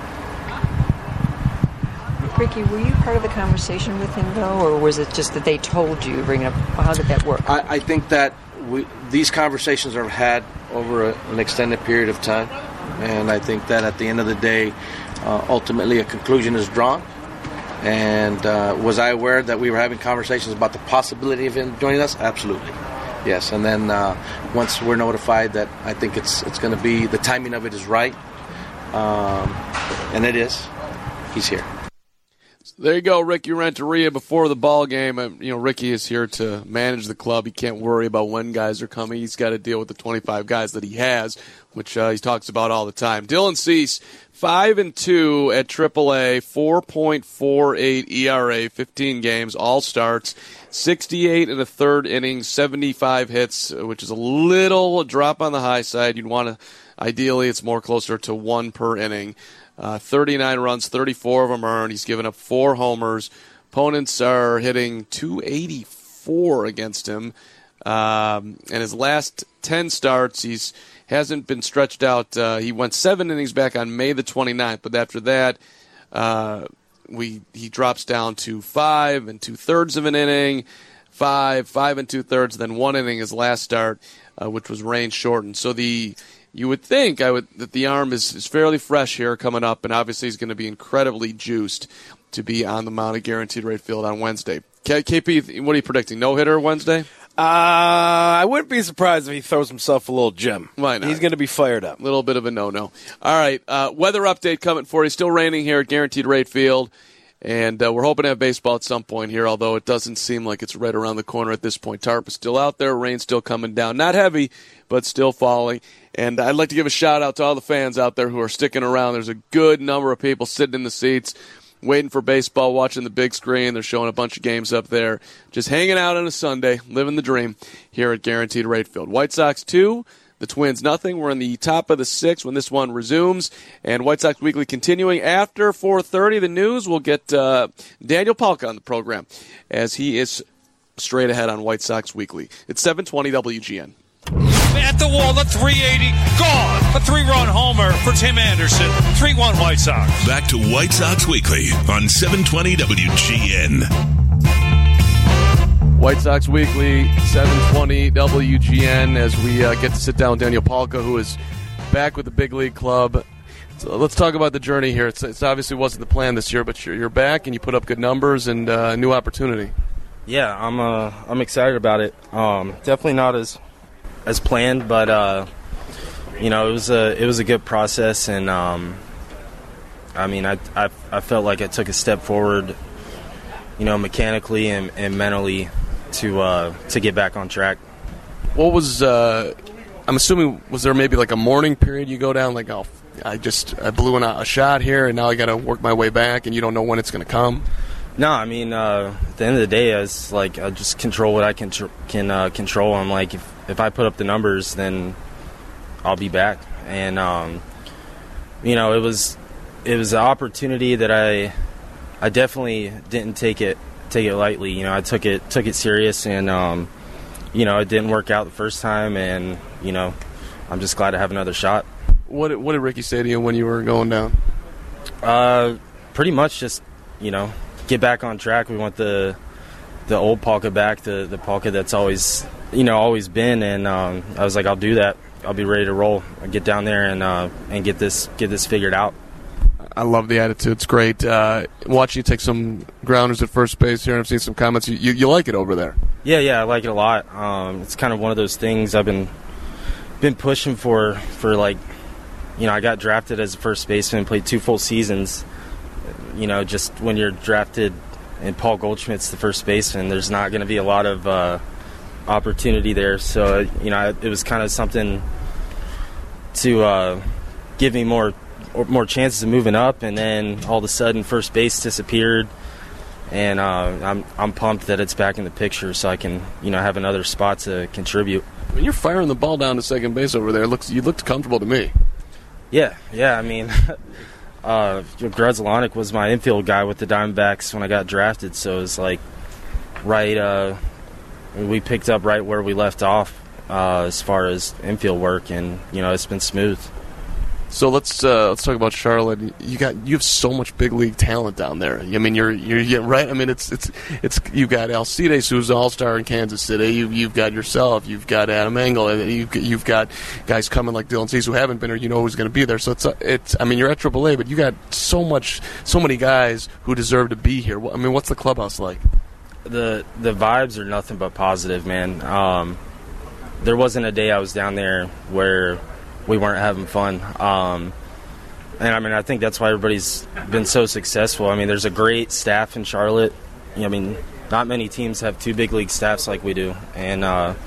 Ricky, were you part of the conversation with him, though, or was it just that they told you to bring it up? How did that work? I think that these conversations are had over an extended period of time, and I think that at the end of the day, ultimately a conclusion is drawn. And was I aware that we were having conversations about the possibility of him joining us? Absolutely. Yes, and then once we're notified that I think it's going to be, the timing of it is right, and it is, he's here. There you go, Ricky Renteria before the ball game. Ricky is here to manage the club. He can't worry about when guys are coming. He's got to deal with the 25 guys that he has, which he talks about all the time. Dylan Cease, 5-2 at AAA, 4.48 ERA, 15 games, all starts, 68 in the third inning, 75 hits, which is a little drop on the high side. You'd want to, ideally, it's more closer to one per inning. 39 runs, 34 of them earned. He's given up 4 homers. Opponents are hitting .284 against him. And his last 10 starts, he's hasn't been stretched out. He went 7 innings back on May the 29th, but after that, he drops down to 5 2/3 of an inning, 5 2/3, then 1 inning his last start, which was rain shortened. So the you would think that the arm is fairly fresh here coming up, and obviously he's going to be incredibly juiced to be on the mound at Guaranteed Rate Field on Wednesday. KP, what are you predicting? No-hitter Wednesday? I wouldn't be surprised if he throws himself a little gem. Why not? He's going to be fired up. A little bit of a no-no. All right, weather update coming for you. Still raining here at Guaranteed Rate Field, and we're hoping to have baseball at some point here, although it doesn't seem like it's right around the corner at this point. Tarp is still out there. Rain's still coming down. Not heavy, but still falling. And I'd like to give a shout-out to all the fans out there who are sticking around. There's a good number of people sitting in the seats waiting for baseball, watching the big screen. They're showing a bunch of games up there. Just hanging out on a Sunday, living the dream here at Guaranteed Rate Field. White Sox 2, the Twins nothing. We're in the top of the 6th when this one resumes. And White Sox Weekly continuing after 4:30. The news, we'll get Daniel Palka on the program as he is straight ahead on White Sox Weekly. It's 720 WGN. At the wall, the 380 gone. A 3-run homer for Tim Anderson. 3-1 White Sox. Back to White Sox Weekly on 720 WGN. White Sox Weekly, 720 WGN, as we get to sit down with Daniel Palka, who is back with the big league club. So let's talk about the journey here. It's obviously wasn't the plan this year, but you're back and you put up good numbers and a new opportunity. Yeah, I'm excited about it. Definitely not as planned, but it was a good process, and I felt like I took a step forward, mechanically and mentally to get back on track. What was I'm assuming, was there maybe like a morning period you go down like, oh, I blew in a shot here and now I got to work my way back, and you don't know when it's going to come? No, at the end of the day, I just control what I can control. I'm like, if I put up the numbers, then I'll be back. And it was an opportunity that I definitely didn't take it lightly. I took it serious, and it didn't work out the first time, and I'm just glad to have another shot. What did Ricky say to you when you were going down? Pretty much just get back on track. We want the old Palka back, the Palka that's always been, and I was like, I'll do that. I'll be ready to roll. I'll get down there and get this figured out. I love the attitude. It's great. Watching you take some grounders at first base here, and I've seen some comments. You like it over there? Yeah, I like it a lot. It's kind of one of those things I've been pushing for like, I got drafted as a first baseman, played 2 full seasons. Just when you're drafted and Paul Goldschmidt's the first baseman, there's not going to be a lot of opportunity there. So, it was kind of something to give me more chances of moving up, and then all of a sudden first base disappeared, and I'm pumped that it's back in the picture so I can, have another spot to contribute. When you're firing the ball down to second base over there, you looked comfortable to me. Yeah, Grzelcyk was my infield guy with the Diamondbacks when I got drafted, so it was like we picked up right where we left off as far as infield work, and it's been smooth. So let's talk about Charlotte. You have so much big league talent down there. You're right. It's you've got Alcides, who's an all-star in Kansas City. You've got yourself. You've got Adam Engel, and you've got guys coming like Dylan Cease who haven't been, or who's going to be there. So it's you're at AAA, but you got so many guys who deserve to be here. What's the clubhouse like? The vibes are nothing but positive, man. There wasn't a day I was down there where we weren't having fun. And I think that's why everybody's been so successful. There's a great staff in Charlotte. Not many teams have 2 big league staffs like we do. And,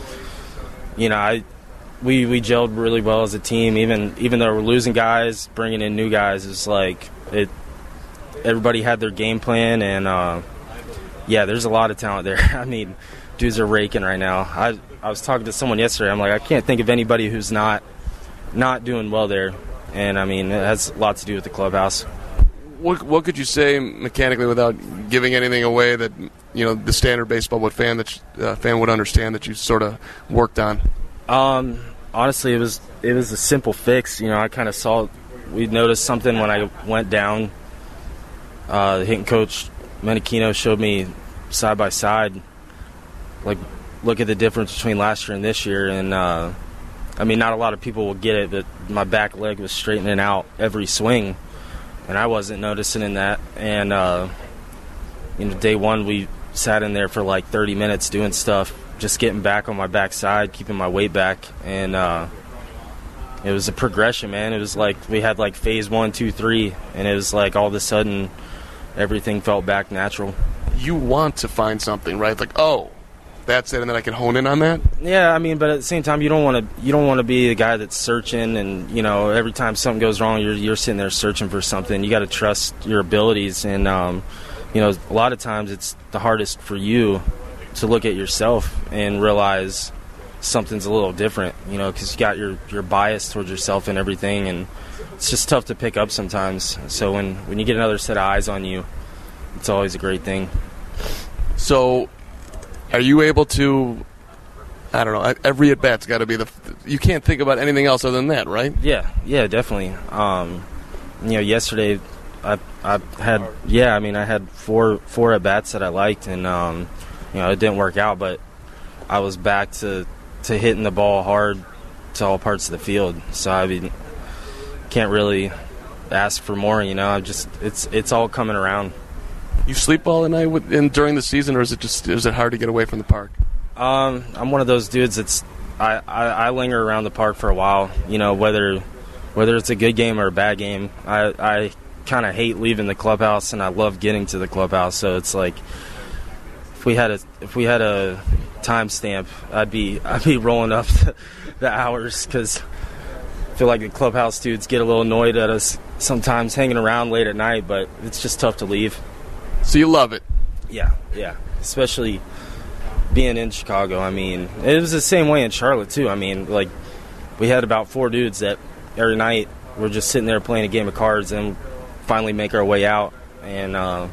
we gelled really well as a team. Even though we're losing guys, bringing in new guys is like everybody had their game plan, and there's a lot of talent there. Dudes are raking right now. I was talking to someone yesterday. I'm like, I can't think of anybody who's not doing well there, and it has a lot to do with the clubhouse. What could you say mechanically without giving anything away that the standard baseball fan would understand that you sort of worked on? Honestly, it was a simple fix. I kind of saw, we noticed something when I went down. The hitting coach Menachino showed me side by side, like, look at the difference between last year and this year, and I mean, not a lot of people will get it, but my back leg was straightening out every swing, and I wasn't noticing that. And day one, we sat in there for like 30 minutes doing stuff, just getting back on my backside, keeping my weight back, and it was a progression, man. It was like we had like phase 1, 2, 3, and it was like all of a sudden everything felt back natural. You want to find something, right? Like, oh, that's it, and then I can hone in on that? Yeah, I mean, but at the same time, you don't want to be the guy that's searching, and every time something goes wrong, you're sitting there searching for something. You got to trust your abilities, and a lot of times it's the hardest for you to look at yourself and realize something's a little different, because you got your bias towards yourself and everything, and it's just tough to pick up sometimes. So when you get another set of eyes on you, it's always a great thing. So are you able to, I don't know, every at-bat's got to be you can't think about anything else other than that, right? Yeah, definitely. Yesterday I had four at-bats that I liked, and it didn't work out, but I was back to hitting the ball hard to all parts of the field. So I mean, can't really ask for more. It's all coming around. You sleep all the night during the season, or is it hard to get away from the park? I'm one of those dudes I linger around the park for a while. Whether it's a good game or a bad game, I kind of hate leaving the clubhouse, and I love getting to the clubhouse. So it's like if we had a timestamp, I'd be rolling up the hours, because I feel like the clubhouse dudes get a little annoyed at us sometimes hanging around late at night, but it's just tough to leave. So you love it? Yeah, especially being in Chicago. I mean, it was the same way in Charlotte too. I mean, like, we had about 4 dudes that every night we're just sitting there playing a game of cards and finally make our way out, and I'm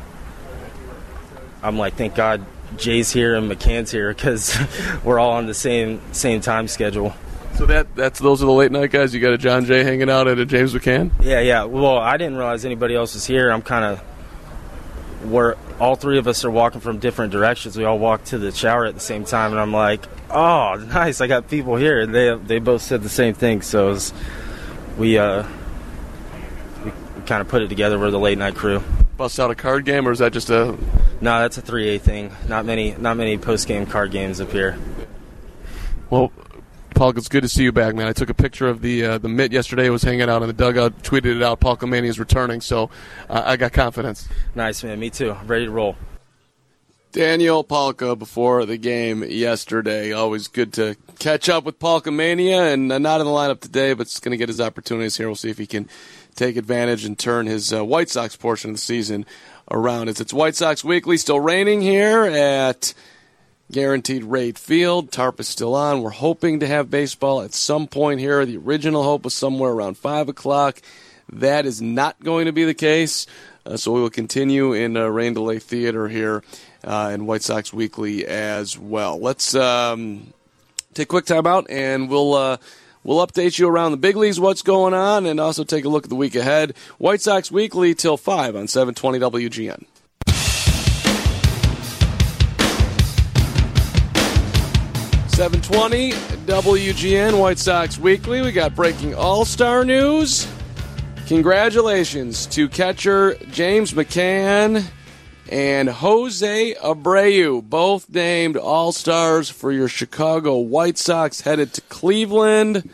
like, thank God Jay's here and McCann's here, because we're all on the same time schedule. So those are the late night guys. You got a John Jay hanging out at a James McCann? Yeah. Well, I didn't realize anybody else was here. I'm kind of where all 3 of us are walking from different directions. We all walk to the shower at the same time, and I'm like, oh, nice, I got people here. And they both said the same thing. So we kind of put it together. We're the late night crew. Bust out a card game, or is that just a? No, that's a 3A thing. Not many post game card games up here. Well, Paul, it's good to see you back, man. I took a picture of the mitt yesterday. I was hanging out in the dugout, tweeted it out. Paul Kamani is returning, so I got confidence. Nice, man. Me too. I'm ready to roll. Daniel Palka before the game yesterday. Always good to catch up with Paul Kamania, and not in the lineup today, but he's going to get his opportunities here. We'll see if he can take advantage and turn his White Sox portion of the season around. It's White Sox Weekly. Still raining here at Guaranteed Rate Field. Tarp is still on. We're hoping to have baseball at some point here. The original hope was somewhere around 5 o'clock. That is not going to be the case. So we will continue in Rain Delay Theater here in White Sox Weekly as well. Let's take a quick time out, and we'll update you around the big leagues, what's going on, and also take a look at the week ahead. White Sox Weekly till 5 on 720 WGN. .720 WGN, White Sox Weekly. We got breaking All-Star news. Congratulations to catcher James McCann and Jose Abreu, both named All-Stars for your Chicago White Sox, headed to Cleveland.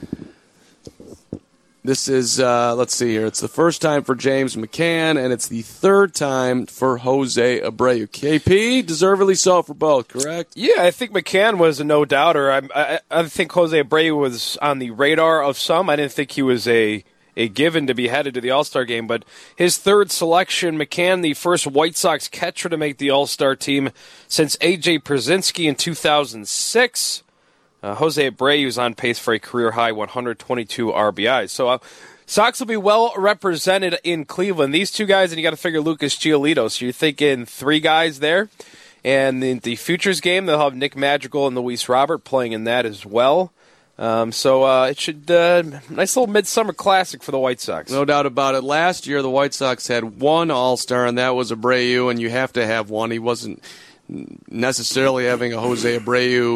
This is, let's see here, it's the first time for James McCann, and it's the 3rd time for Jose Abreu. KP, deservedly so for both, correct? Yeah, I think McCann was a no-doubter. I think Jose Abreu was on the radar of some. I didn't think he was a given to be headed to the All-Star game, but his 3rd selection, McCann, the first White Sox catcher to make the All-Star team since A.J. Pierzynski in 2006. Jose Abreu is on pace for a career-high 122 RBIs. So Sox will be well represented in Cleveland. These 2 guys, and you got to figure Lucas Giolito, so you're thinking 3 guys there. And in the Futures game, they'll have Nick Madrigal and Luis Robert playing in that as well. So it should nice little midsummer classic for the White Sox. No doubt about it. Last year, the White Sox had 1 All-Star, and that was Abreu, and you have to have one. He wasn't necessarily having a Jose Abreu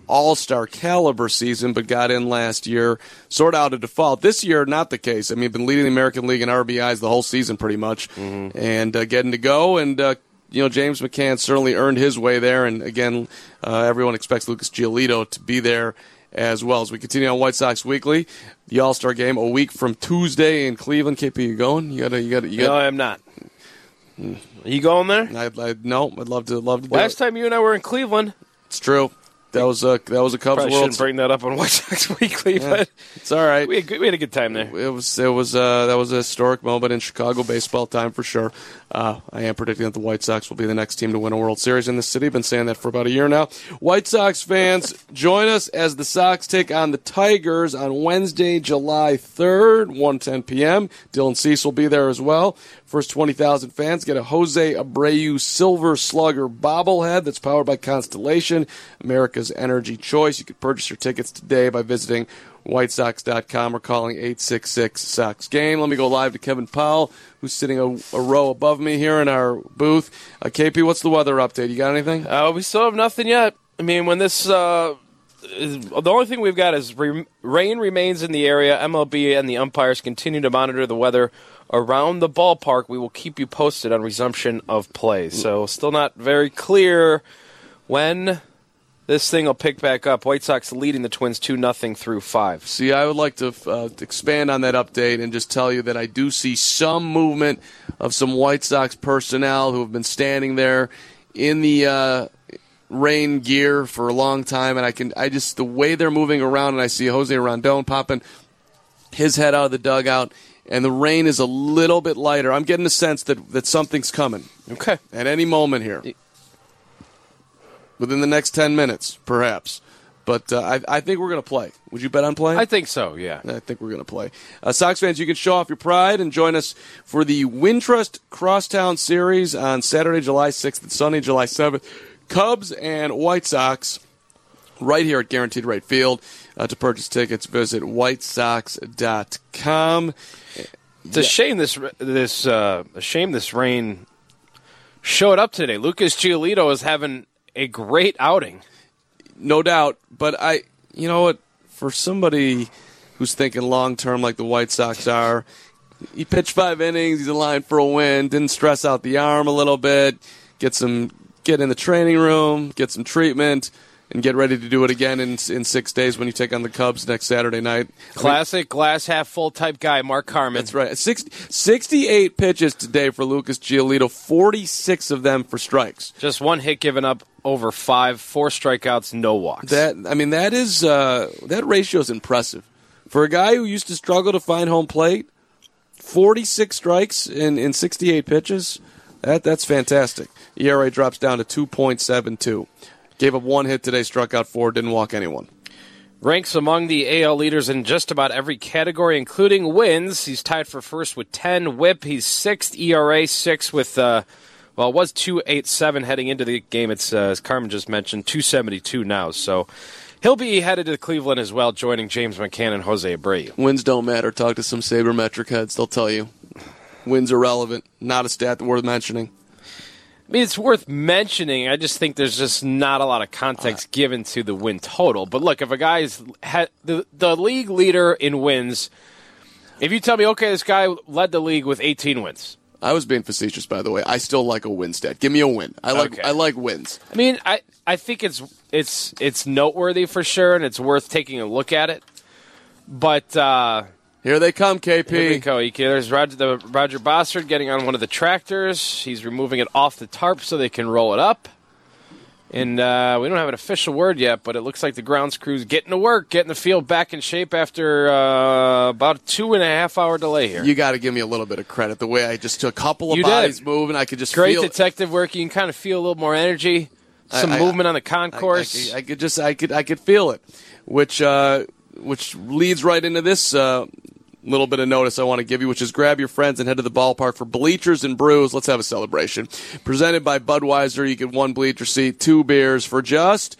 all-star caliber season, but got in last year, sort of out of default. This year, not the case. I mean, been leading the American League in RBIs the whole season pretty much, and getting to go. And James McCann certainly earned his way there. And again, everyone expects Lucas Giolito to be there as well. As we continue on White Sox Weekly, the All-Star Game a week from Tuesday in Cleveland. KP, you going? You got. No, I'm not. Are you going there? No, I'd love to. Last time you and I were in Cleveland, it's true. That was a Cubs Probably World. shouldn't bring that up on White Sox Weekly, but it's all right. We had a good time there. It was that was a historic moment in Chicago baseball time for sure. I am predicting that the White Sox will be the next team to win a World Series in this city. Been saying that for about a year now. White Sox fans, join us as the Sox take on the Tigers on Wednesday, July 3rd, 1:10 p.m. Dylan Cease will be there as well. First 20,000 fans get a Jose Abreu Silver Slugger bobblehead that's powered by Constellation, America's energy choice. You can purchase your tickets today by visiting WhiteSox.com or calling 866-SOX-GAME. Let me go live to Kevin Powell, who's sitting a row above me here in our booth. KP, what's the weather update? You got anything? We still have nothing yet. I mean, when this... the only thing we've got is rain remains in the area. MLB and the umpires continue to monitor the weather around the ballpark. We will keep you posted on resumption of play. So still not very clear when this thing will pick back up. White Sox leading the Twins 2-0 through 5. See, I would like to expand on that update and just tell you that I do see some movement of some White Sox personnel who have been standing there in the rain gear for a long time, and I just the way they're moving around, and I see Jose Rondon popping his head out of the dugout, and the rain is a little bit lighter. I'm getting the sense that something's coming. Okay. At any moment here. Within the next 10 minutes, perhaps. But I think we're going to play. Would you bet on playing? I think so, yeah. I think we're going to play. Sox fans, you can show off your pride and join us for the Wintrust Crosstown Series on Saturday, July 6th and Sunday, July 7th. Cubs and White Sox right here at Guaranteed Rate Field. To purchase tickets, visit whitesox.com. It's a shame this rain showed up today. Lucas Giolito is having a great outing. No doubt, but you know what? For somebody who's thinking long-term like the White Sox are, he pitched 5 innings, he's in line for a win, didn't stress out the arm a little bit, get in the training room, get some treatment, and get ready to do it again in 6 days when you take on the Cubs next Saturday night. Classic glass half full type guy, Mark Carman. That's right. 68 pitches today for Lucas Giolito, 46 of them for strikes. Just one hit given up over 5, 4 strikeouts, no walks. That ratio is impressive. For a guy who used to struggle to find home plate, 46 strikes in 68 pitches, that's fantastic. ERA drops down to 2.72. Gave up 1 hit today, struck out 4, didn't walk anyone. Ranks among the AL leaders in just about every category, including wins. He's tied for first with 10 WHIP. He's 6th ERA, 6 with, it was 2.87 heading into the game. It's, as Carmen just mentioned, 2.72 now. So he'll be headed to Cleveland as well, joining James McCann and Jose Abreu. Wins don't matter. Talk to some sabermetric heads. They'll tell you. Wins are relevant. Not a stat worth mentioning. I mean, it's worth mentioning. I just think there's just not a lot of context given to the win total. But look, if a guy's the league leader in wins, if you tell me, okay, this guy led the league with 18 wins. I was being facetious, by the way. I still like a win stat. Give me a win. I like wins. I mean, I think it's noteworthy for sure, and it's worth taking a look at it. But here they come, KP. Here we go. There's Roger Bossard getting on one of the tractors. He's removing it off the tarp so they can roll it up. And we don't have an official word yet, but it looks like the grounds crew's getting to work, getting the field back in shape after about a 2.5-hour delay here. You got to give me a little bit of credit. The way I just took a couple of bodies moving, I could just feel great detective work. You can kind of feel a little more energy, some movement on the concourse. I could feel it, which leads right into this little bit of notice I want to give you, which is grab your friends and head to the ballpark for Bleachers and Brews. Let's have a celebration. Presented by Budweiser, you get 1 bleacher seat, 2 beers for just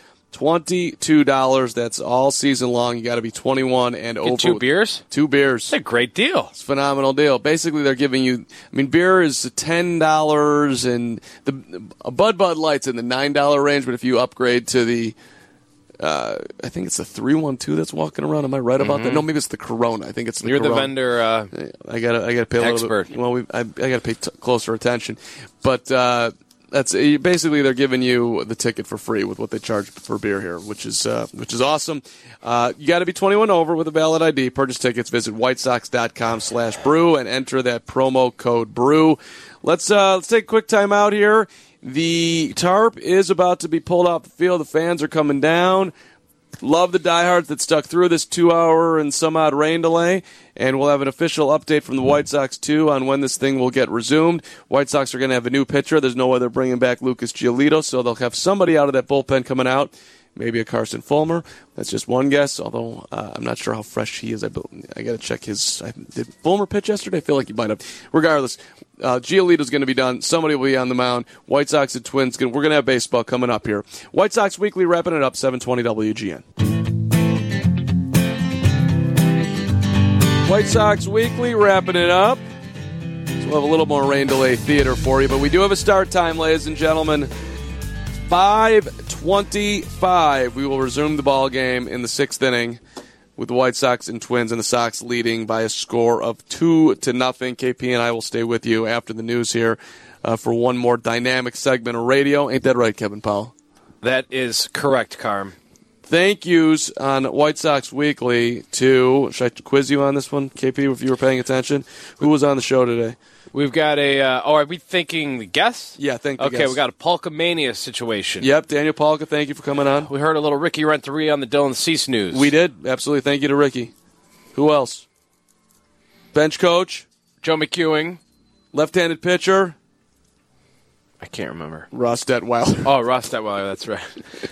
$22. That's all season long. You got to be 21 and over. 2 beers? 2 beers. That's a great deal. It's a phenomenal deal. Basically, they're giving you, beer is $10, and a Bud Light's in the $9 range, but if you upgrade to the I think it's the 312 that's walking around. Am I right about that? No, maybe it's the Corona. I think it's the You're Corona. the vendor I gotta pay a expert. little bit. Well, I gotta pay closer attention. But that's basically they're giving you the ticket for free with what they charge for beer here, which is awesome. You got to be 21 over with a valid ID. Purchase tickets. Visit whitesox.com/brew and enter that promo code brew. Let's take a quick time out here. The tarp is about to be pulled off the field. The fans are coming down. Love the diehards that stuck through this 2-hour and some odd rain delay. And we'll have an official update from the White Sox, too, on when this thing will get resumed. White Sox are going to have a new pitcher. There's no way they're bringing back Lucas Giolito, so they'll have somebody out of that bullpen coming out. Maybe a Carson Fulmer. That's just one guess, although I'm not sure how fresh he is. I got to check his... Did Fulmer pitch yesterday? I feel like he might have. Regardless, Giolito's going to be done. Somebody will be on the mound. White Sox and Twins. We're going to have baseball coming up here. White Sox Weekly wrapping it up, 720 WGN. White Sox Weekly wrapping it up. So we'll have a little more rain delay theater for you, but we do have a start time, ladies and gentlemen. 5:25. We will resume the ball game in the 6th inning with the White Sox and Twins, and the Sox leading by a score of 2-0. KP and I will stay with you after the news here for one more dynamic segment of radio. Ain't that right, Kevin Powell? That is correct, Carm. Thank yous on White Sox Weekly to, should I quiz you on this one, KP, if you were paying attention? Who was on the show today? We've got are we thinking the guest? Yeah, think the guest. guest. We got a Polka-mania situation. Yep, Daniel Polka, thank you for coming on. We heard a little Ricky Renteria on the Dylan Cease news. We did, absolutely. Thank you to Ricky. Who else? Bench coach? Joe McEwing. Left-handed pitcher? I can't remember. Ross Detweiler. Oh, Ross Detweiler, that's right.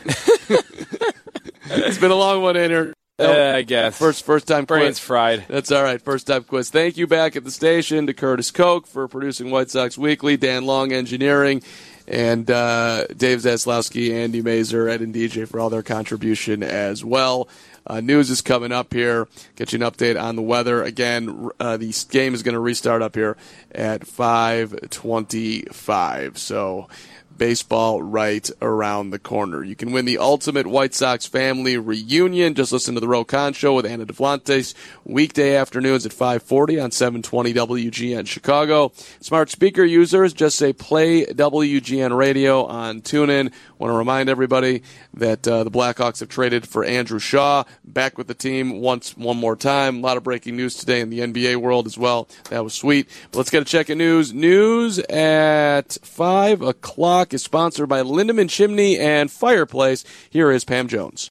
It's been a long one, Ainer. I guess. First time quiz. Brain's fried. That's all right. First time quiz. Thank you back at the station to Curtis Koch for producing White Sox Weekly, Dan Long engineering, and Dave Zaslowski, Andy Mazer, Ed and DJ for all their contribution as well. News is coming up here. Get you an update on the weather. Again, the game is going to restart up here at 5:25. So baseball right around the corner. You can win the ultimate White Sox family reunion. Just listen to the Ro Khan Show with Anna Devlantes weekday afternoons at 5:40 on 720 WGN Chicago. Smart speaker users, just say play WGN Radio on TuneIn. Want to remind everybody that the Blackhawks have traded for Andrew Shaw, back with the team one more time. A lot of breaking news today in the NBA world as well. That was sweet. But let's get a check of news. News at 5 o'clock is sponsored by Lindemann Chimney and Fireplace. Here is Pam Jones.